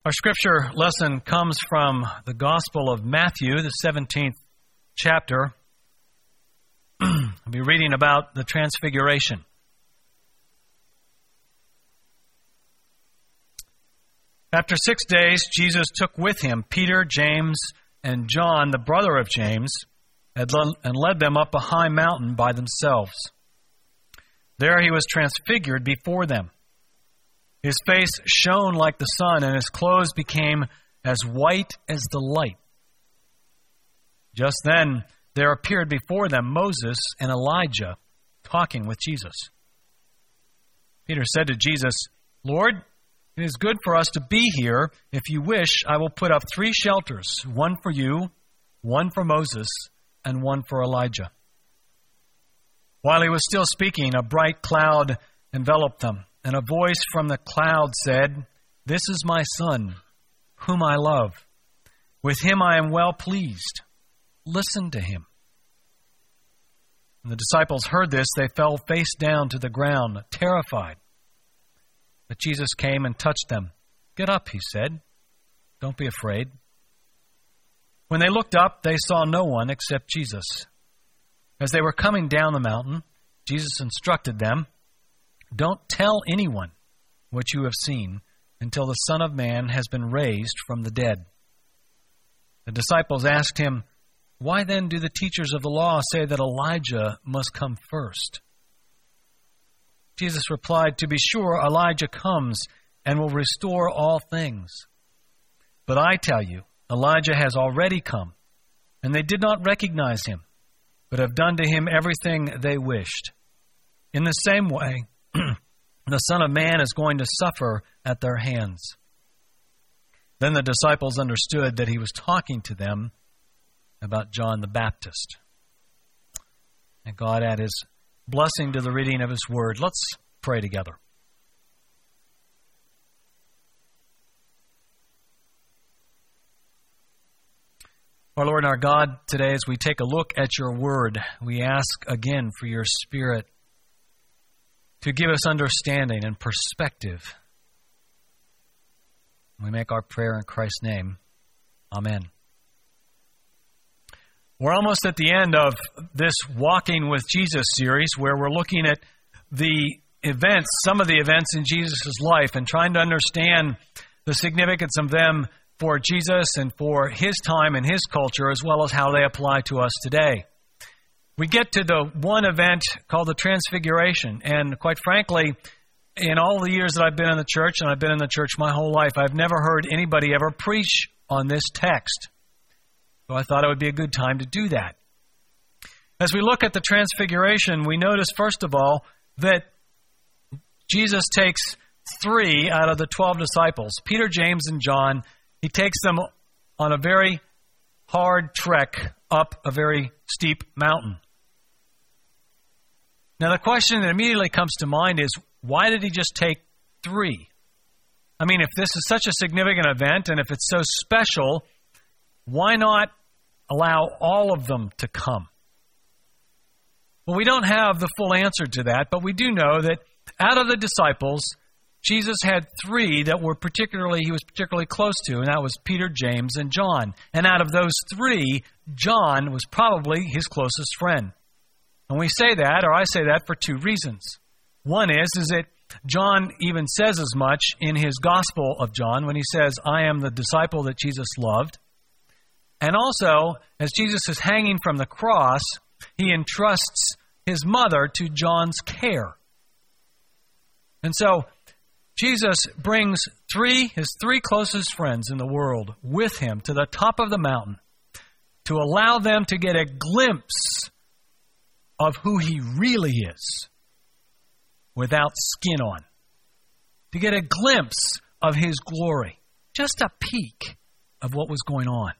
Our scripture lesson comes from the Gospel of Matthew, the 17th chapter. I'll be reading about the Transfiguration. After 6 days, Jesus took with him Peter, James, and John, the brother of James, and led them up a high mountain by themselves. There he was transfigured before them. His face shone like the sun, and his clothes became as white as the light. Just then there appeared before them Moses and Elijah talking with Jesus. Peter said to Jesus, "Lord, it is good for us to be here. If you wish, I will put up 3 shelters, one for you, one for Moses, and one for Elijah." While he was still speaking, a bright cloud enveloped them, and a voice from the cloud said, "This is my Son, whom I love. With him I am well pleased. Listen to him." When the disciples heard this, they fell face down to the ground, terrified. But Jesus came and touched them. "Get up," he said. "Don't be afraid." When they looked up, they saw no one except Jesus. As they were coming down the mountain, Jesus instructed them, "Don't tell anyone what you have seen until the Son of Man has been raised from the dead." The disciples asked him, "Why then do the teachers of the law say that Elijah must come first?" Jesus replied, "To be sure, Elijah comes and will restore all things. But I tell you, Elijah has already come, and they did not recognize him, but have done to him everything they wished. In the same way, the Son of Man is going to suffer at their hands." Then the disciples understood that he was talking to them about John the Baptist. And God add his blessing to the reading of his word. Let's pray together. Our Lord and our God, today as we take a look at your word, we ask again for your Spirit to give us understanding and perspective. We make our prayer in Christ's name. Amen. We're almost at the end of this Walking with Jesus series, where we're looking at the events, some of the events in Jesus' life, and trying to understand the significance of them for Jesus and for his time and his culture, as well as how they apply to us today. We get to the one event called the Transfiguration, and quite frankly, in all the years that I've been in the church, and I've been in the church my whole life, I've never heard anybody ever preach on this text. So I thought it would be a good time to do that. As we look at the Transfiguration, we notice, first of all, that Jesus takes 3 out of the 12 disciples, Peter, James, and John. He takes them on a very hard trek up a very steep mountain. Now, the question that immediately comes to mind is, why did he just take 3? I mean, if this is such a significant event and if it's so special, why not allow all of them to come? Well, we don't have the full answer to that, but we do know that out of the disciples, Jesus had 3 that he was particularly close to, and that was Peter, James, and John. And out of those 3, John was probably his closest friend. And we say that, or I say that, for 2 reasons. One is that John even says as much in his Gospel of John when he says, "I am the disciple that Jesus loved." And also, as Jesus is hanging from the cross, he entrusts his mother to John's care. And so, Jesus brings his 3 closest friends in the world with him to the top of the mountain to allow them to get a glimpse of who he really is without skin on. To get a glimpse of his glory. Just a peek of what was going on.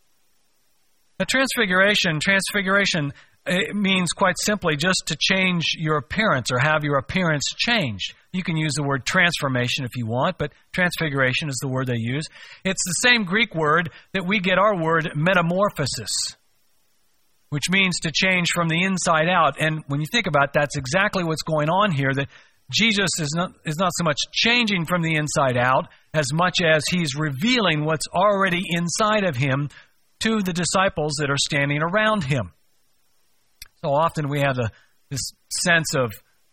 The Transfiguration, it means quite simply just to change your appearance or have your appearance changed. You can use the word transformation if you want, but Transfiguration is the word they use. It's the same Greek word that we get our word metamorphosis, which means to change from the inside out. And when you think about it, that's exactly what's going on here, that Jesus is not so much changing from the inside out as much as he's revealing what's already inside of him to the disciples that are standing around him. So often we have this sense of,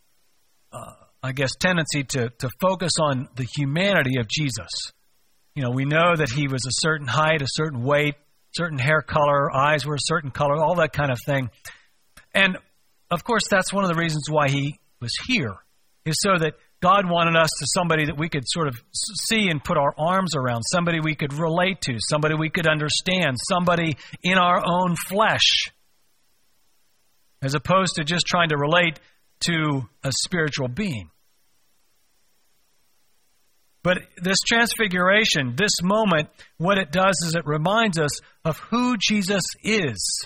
tendency to focus on the humanity of Jesus. You know, we know that he was a certain height, a certain weight, certain hair color, eyes were a certain color, all that kind of thing. And, of course, that's one of the reasons why he was here, is so that God wanted us to somebody that we could sort of see and put our arms around, somebody we could relate to, somebody we could understand, somebody in our own flesh, as opposed to just trying to relate to a spiritual being. But this transfiguration, this moment, what it does is it reminds us of who Jesus is.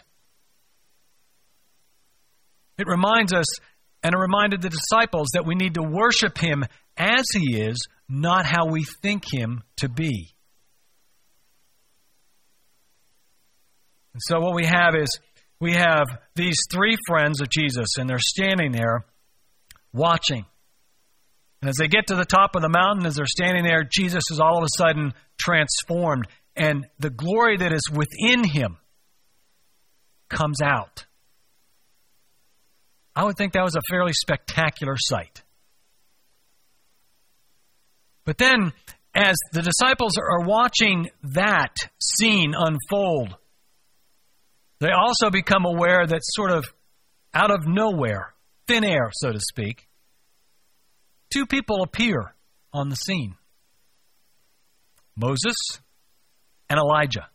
It reminds us, and it reminded the disciples, that we need to worship him as he is, not how we think him to be. And so what we have is, we have these three friends of Jesus, and they're standing there watching. And as they get to the top of the mountain, as they're standing there, Jesus is all of a sudden transformed. And the glory that is within him comes out. I would think that was a fairly spectacular sight. But then, as the disciples are watching that scene unfold, they also become aware that sort of out of nowhere, thin air, so to speak, two people appear on the scene. Moses and Elijah.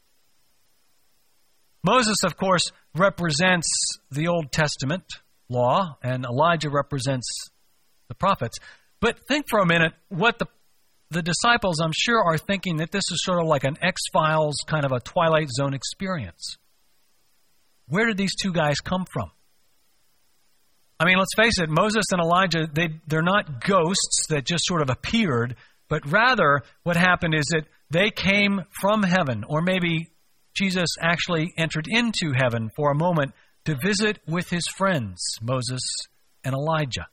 Moses, of course, represents the Old Testament law, and Elijah represents the prophets. But think for a minute what the disciples, I'm sure, are thinking, that this is sort of like an X-Files kind of a Twilight Zone experience. Where did these two guys come from? I mean, let's face it, Moses and Elijah, they're not ghosts that just sort of appeared, but rather what happened is that they came from heaven, or maybe Jesus actually entered into heaven for a moment to visit with his friends, Moses and Elijah.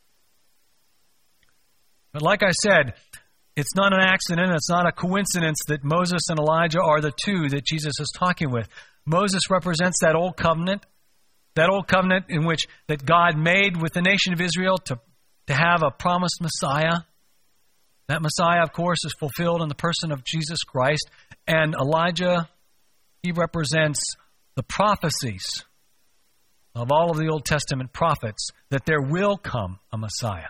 But like I said, it's not an accident, it's not a coincidence that Moses and Elijah are the two that Jesus is talking with. Moses represents that old covenant in which that God made with the nation of Israel to have a promised Messiah. That Messiah, of course, is fulfilled in the person of Jesus Christ. And Elijah, he represents the prophecies of all of the Old Testament prophets that there will come a Messiah.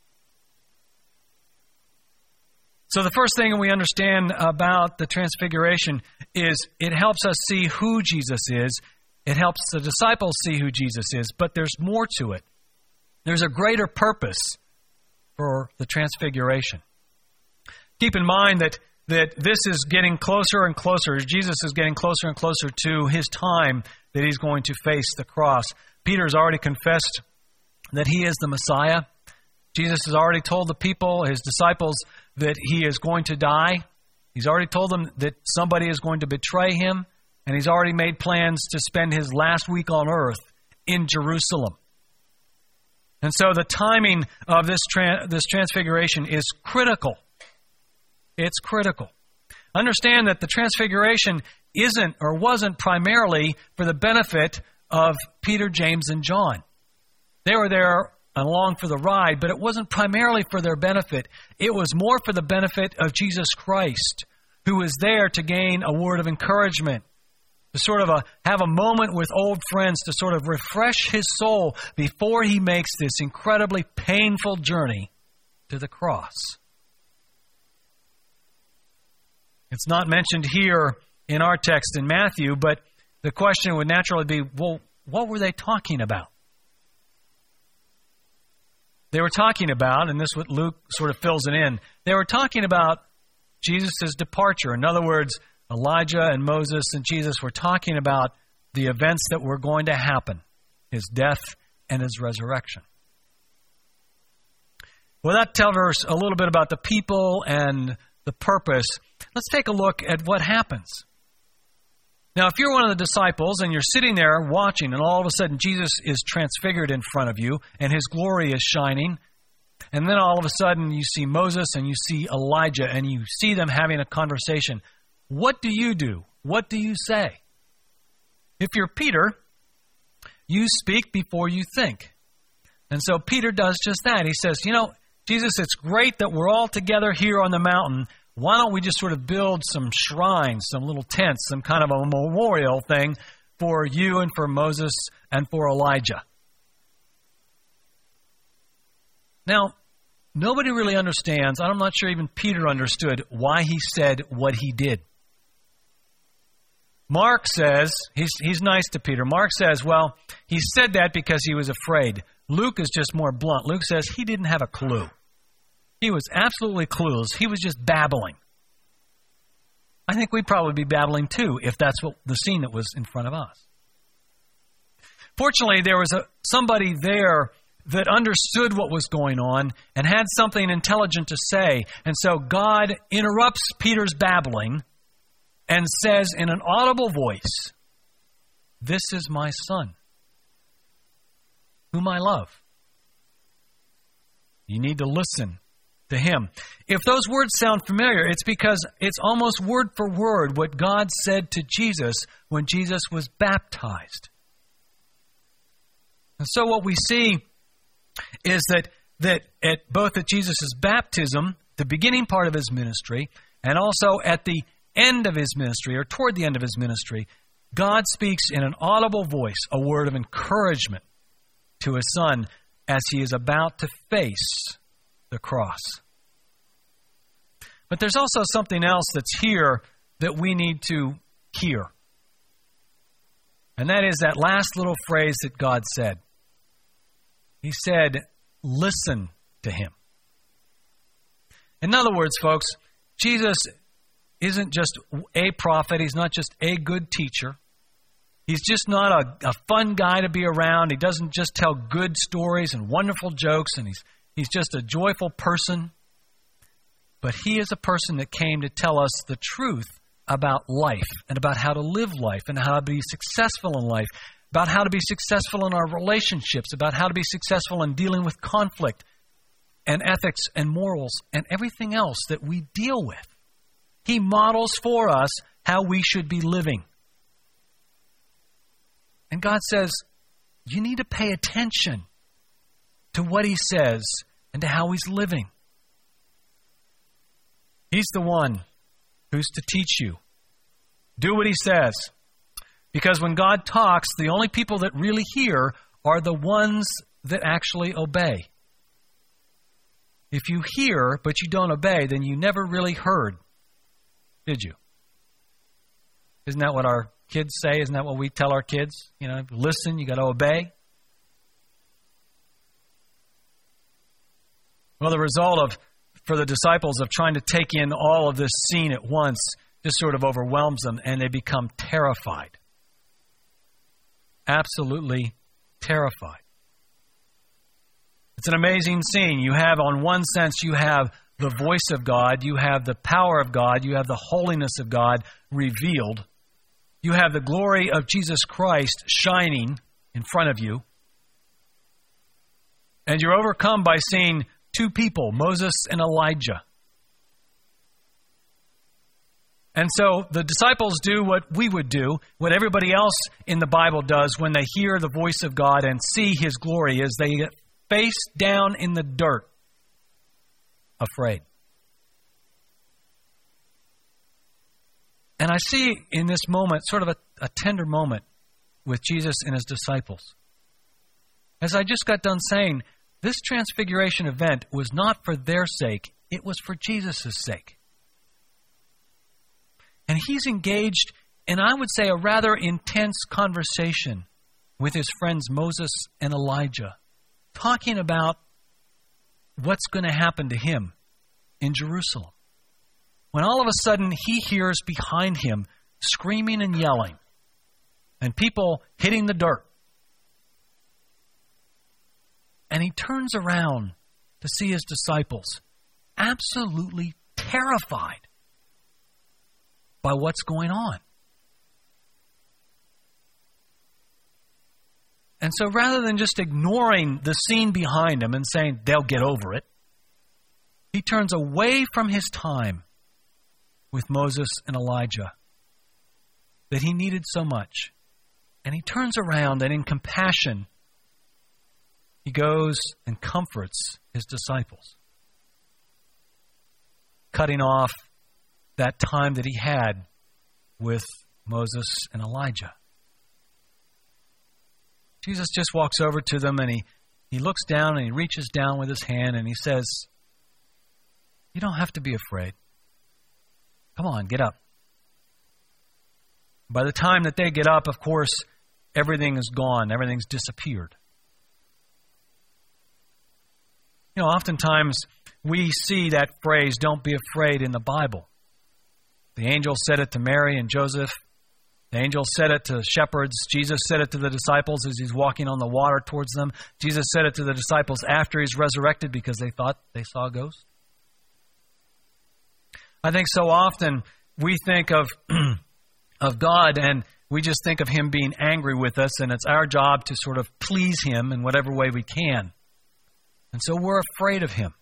So the first thing we understand about the Transfiguration is it helps us see who Jesus is. It helps the disciples see who Jesus is, but there's more to it. There's a greater purpose for the Transfiguration. Keep in mind that this is getting closer and closer. Jesus is getting closer and closer to his time that he's going to face the cross. Peter's already confessed that he is the Messiah. Jesus has already told the people, his disciples, that he is going to die. He's already told them that somebody is going to betray him, and he's already made plans to spend his last week on earth in Jerusalem. And so the timing of this transfiguration is critical. It's critical. Understand that the transfiguration isn't or wasn't primarily for the benefit of Peter, James, and John. They were there along for the ride, but it wasn't primarily for their benefit. It was more for the benefit of Jesus Christ, who was there to gain a word of encouragement, to sort of have a moment with old friends, to sort of refresh his soul before he makes this incredibly painful journey to the cross. It's not mentioned here in our text in Matthew, but the question would naturally be, well, what were they talking about? They were talking about, and this is what Luke sort of fills it in, they were talking about Jesus' departure. In other words, Elijah and Moses and Jesus were talking about the events that were going to happen, his death and his resurrection. Well, that tells us a little bit about the people and the purpose. Let's take a look at what happens. Now, if you're one of the disciples and you're sitting there watching, and all of a sudden Jesus is transfigured in front of you and his glory is shining, and then all of a sudden you see Moses and you see Elijah and you see them having a conversation. What do you do? What do you say? If you're Peter, you speak before you think. And so Peter does just that. He says, Jesus, it's great that we're all together here on the mountain. Why don't we just sort of build some shrines, some little tents, some kind of a memorial thing for you and for Moses and for Elijah? Now, nobody really understands, I'm not sure even Peter understood why he said what he did. Mark says, he's nice to Peter. Mark says, well, he said that because he was afraid. Luke is just more blunt. Luke says he didn't have a clue. He was absolutely clueless. He was just babbling. I think we'd probably be babbling too if that's what the scene that was in front of us. Fortunately, there was somebody there that understood what was going on and had something intelligent to say. And so God interrupts Peter's babbling and says in an audible voice, "This is my son, whom I love. You need to listen to him." If those words sound familiar, it's because it's almost word for word what God said to Jesus when Jesus was baptized. And so what we see is that both at Jesus' baptism, the beginning part of his ministry, and also at the end of his ministry, or toward the end of his ministry, God speaks in an audible voice, a word of encouragement to his son as he is about to face the cross. But there's also something else that's here that we need to hear. And that is that last little phrase that God said. He said, listen to him. In other words, folks, Jesus isn't just a prophet. He's not just a good teacher. He's just not a fun guy to be around. He doesn't just tell good stories and wonderful jokes, and he's just a joyful person. But he is a person that came to tell us the truth about life and about how to live life and how to be successful in life, about how to be successful in our relationships, about how to be successful in dealing with conflict and ethics and morals and everything else that we deal with. He models for us how we should be living. And God says, you need to pay attention to what he says and to how he's living. He's the one who's to teach you. Do what he says. Because when God talks, the only people that really hear are the ones that actually obey. If you hear, but you don't obey, then you never really heard, did you? Isn't that what our kids say? Isn't that what we tell our kids? Listen, you got to obey. Well, the result for the disciples of trying to take in all of this scene at once just sort of overwhelms them, and they become terrified. Absolutely terrified. It's an amazing scene. You have, on one sense, you have the voice of God, you have the power of God, you have the holiness of God revealed. You have the glory of Jesus Christ shining in front of you. And you're overcome by seeing two people, Moses and Elijah. And so the disciples do what we would do, what everybody else in the Bible does when they hear the voice of God and see his glory, is they get face down in the dirt, afraid. And I see in this moment sort of a tender moment with Jesus and his disciples. As I just got done saying, this transfiguration event was not for their sake, it was for Jesus' sake. And he's engaged in, I would say, a rather intense conversation with his friends Moses and Elijah, talking about what's going to happen to him in Jerusalem. When all of a sudden he hears behind him screaming and yelling, and people hitting the dirt. And he turns around to see his disciples absolutely terrified by what's going on. And so rather than just ignoring the scene behind him and saying they'll get over it, He turns away from his time with Moses and Elijah that he needed so much. And he turns around and in compassion, he goes and comforts his disciples, cutting off that time that he had with Moses and Elijah. Jesus just walks over to them and he looks down and he reaches down with his hand and he says, "You don't have to be afraid. Come on, get up." By the time that they get up, of course, everything is gone. Everything's disappeared. You know, oftentimes we see that phrase, "Don't be afraid," in the Bible. The angel said it to Mary and Joseph. The angel said it to shepherds. Jesus said it to the disciples as he's walking on the water towards them. Jesus said it to the disciples after he's resurrected because they thought they saw a ghost. I think so often we think of God and we just think of him being angry with us, and it's our job to sort of please him in whatever way we can. And so we're afraid of him.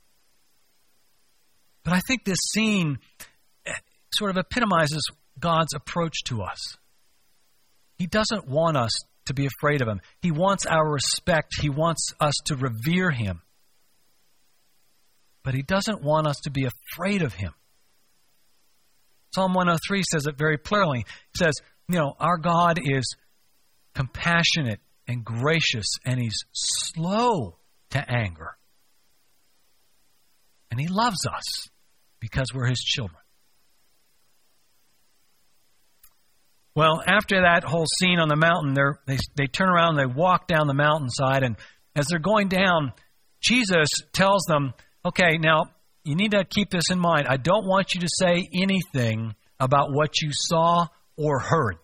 But I think this scene sort of epitomizes God's approach to us. He doesn't want us to be afraid of him. He wants our respect. He wants us to revere him. But he doesn't want us to be afraid of him. Psalm 103 says it very clearly. It says, our God is compassionate and gracious, and he's slow to anger. And he loves us because we're his children. Well, after that whole scene on the mountain, they turn around and they walk down the mountainside. And as they're going down, Jesus tells them, okay, now you need to keep this in mind. I don't want you to say anything about what you saw or heard.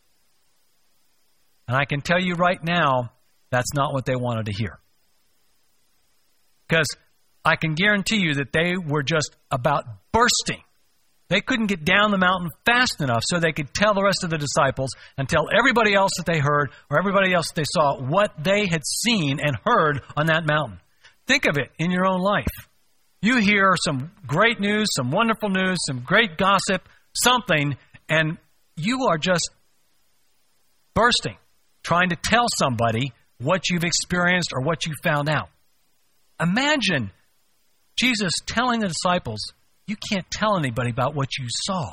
And I can tell you right now, that's not what they wanted to hear. Because I can guarantee you that they were just about bursting. They couldn't get down the mountain fast enough so they could tell the rest of the disciples and tell everybody else that they heard or everybody else that they saw what they had seen and heard on that mountain. Think of it in your own life. You hear some great news, some wonderful news, some great gossip, something, and you are just bursting, trying to tell somebody what you've experienced or what you found out. Imagine Jesus telling the disciples, you can't tell anybody about what you saw.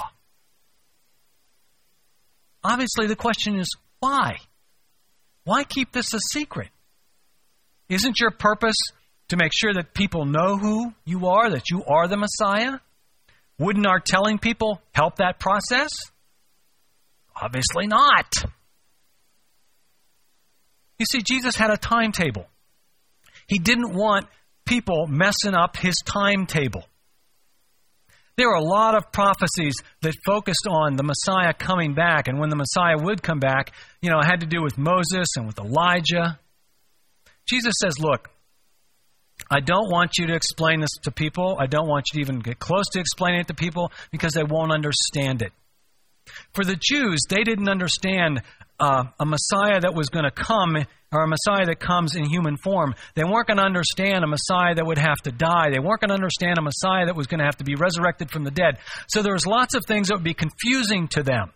Obviously, the question is, why? Why keep this a secret? Isn't your purpose to make sure that people know who you are, that you are the Messiah? Wouldn't our telling people help that process? Obviously not. You see, Jesus had a timetable. He didn't want people messing up his timetable. There were a lot of prophecies that focused on the Messiah coming back. And when the Messiah would come back, it had to do with Moses and with Elijah. Jesus says, look, I don't want you to explain this to people. I don't want you to even get close to explaining it to people because they won't understand it. For the Jews, they didn't understand a Messiah that was going to come or a Messiah that comes in human form. They weren't going to understand a Messiah that would have to die. They weren't going to understand a Messiah that was going to have to be resurrected from the dead. So there was lots of things that would be confusing to them.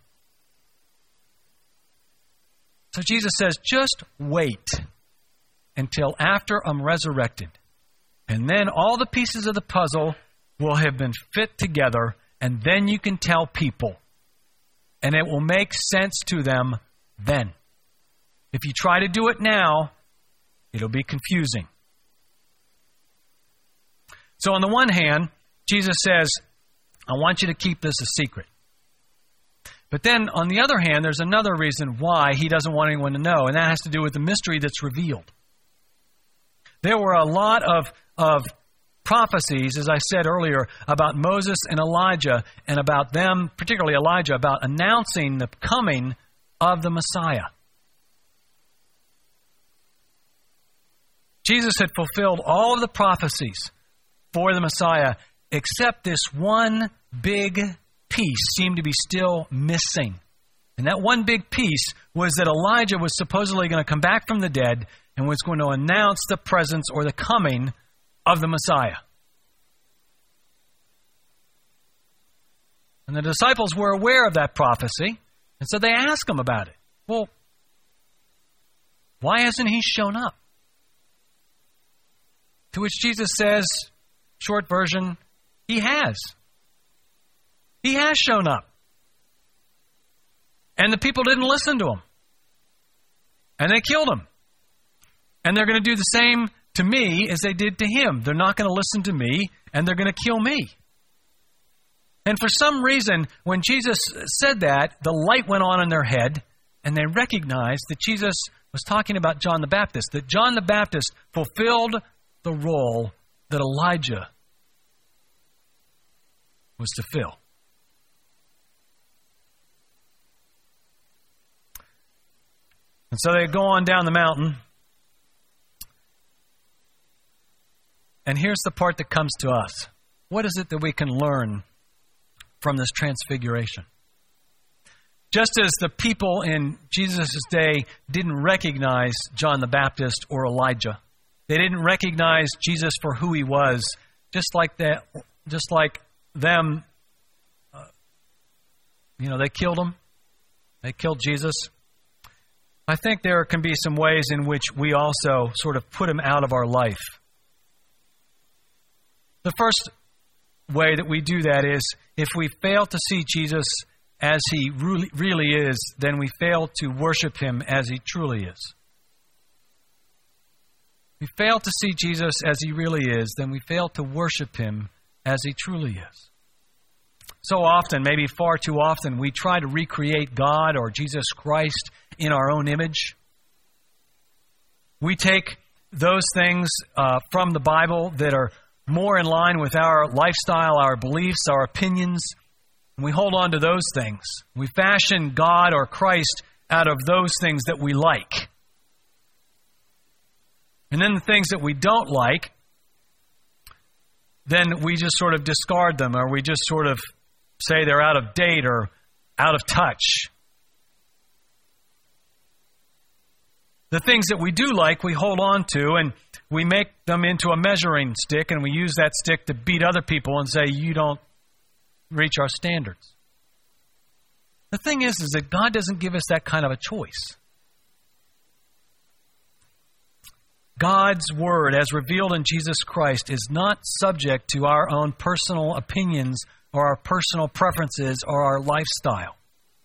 So Jesus says, just wait until after I'm resurrected. And then all the pieces of the puzzle will have been fit together, and then you can tell people. And it will make sense to them then. If you try to do it now, it'll be confusing. So on the one hand, Jesus says, I want you to keep this a secret. But then on the other hand, there's another reason why he doesn't want anyone to know, and that has to do with the mystery that's revealed. There were a lot of prophecies, as I said earlier, about Moses and Elijah, and about them, particularly Elijah, about announcing the coming of the Messiah. Jesus had fulfilled all of the prophecies for the Messiah, except this one big piece seemed to be still missing. And that one big piece was that Elijah was supposedly going to come back from the dead and was going to announce the presence or the coming of the Messiah. And the disciples were aware of that prophecy, and so they ask him about it. Well, why hasn't he shown up? To which Jesus says, short version, he has. He has shown up. And the people didn't listen to him. And they killed him. And they're going to do the same to me as they did to him. They're not going to listen to me, and they're going to kill me. And for some reason, when Jesus said that, the light went on in their head, and they recognized that Jesus was talking about John the Baptist, that John the Baptist fulfilled the role that Elijah was to fill. And so they go on down the mountain. And here's the part that comes to us. What is it that we can learn from this transfiguration? Just as the people in Jesus' day didn't recognize John the Baptist or Elijah, they didn't recognize Jesus for who he was, just like them, they killed him. They killed Jesus. I think there can be some ways in which we also sort of put him out of our life. The first way that we do that is if we fail to see Jesus as he really is, then we fail to worship him as he truly is. If we fail to see Jesus as he really is, then we fail to worship him as he truly is. So often, maybe far too often, we try to recreate God or Jesus Christ in our own image. We take those things from the Bible that are more in line with our lifestyle, our beliefs, our opinions, and we hold on to those things. We fashion God or Christ out of those things that we like. And then the things that we don't like, then we just sort of discard them, or we just sort of say they're out of date or out of touch. The things that we do like, we hold on to, and we make them into a measuring stick, and we use that stick to beat other people and say, you don't reach our standards. The thing is that God doesn't give us that kind of a choice. God's Word, as revealed in Jesus Christ, is not subject to our own personal opinions or our personal preferences or our lifestyle.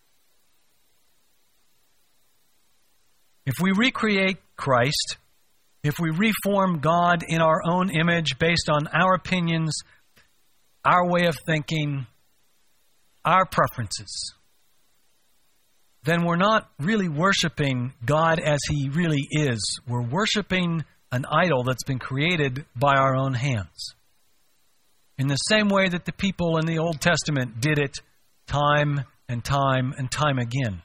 If we recreate Christ, if we reform God in our own image based on our opinions, our way of thinking, our preferences, then we're not really worshiping God as he really is. We're worshiping an idol that's been created by our own hands. In the same way that the people in the Old Testament did it time and time and time again.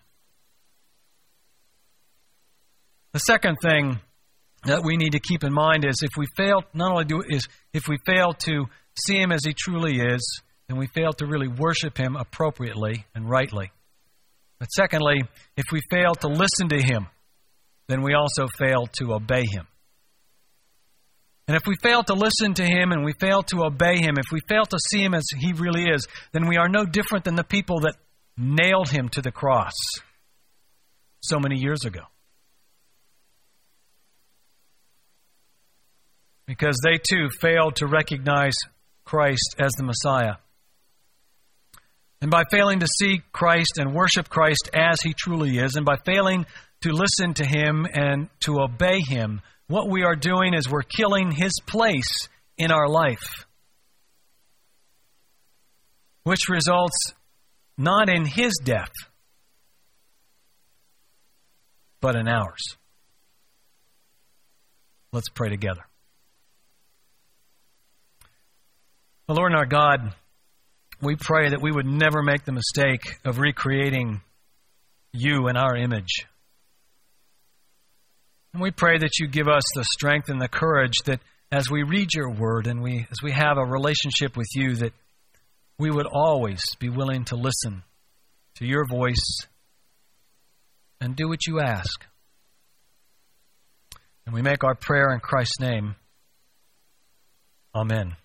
The second thing that we need to keep in mind is if we fail to see him as he truly is, then we fail to really worship him appropriately and rightly. But secondly, if we fail to listen to him, then we also fail to obey him. And if we fail to listen to him and we fail to obey him, if we fail to see him as he really is, then we are no different than the people that nailed him to the cross so many years ago. Because they too failed to recognize Christ as the Messiah. And by failing to see Christ and worship Christ as he truly is, and by failing to listen to him and to obey him, what we are doing is we're killing his place in our life, which results not in his death, but in ours. Let's pray together. The Lord and our God, we pray that we would never make the mistake of recreating you in our image. And we pray that you give us the strength and the courage that as we read your word and as we have a relationship with you, that we would always be willing to listen to your voice and do what you ask. And we make our prayer in Christ's name. Amen.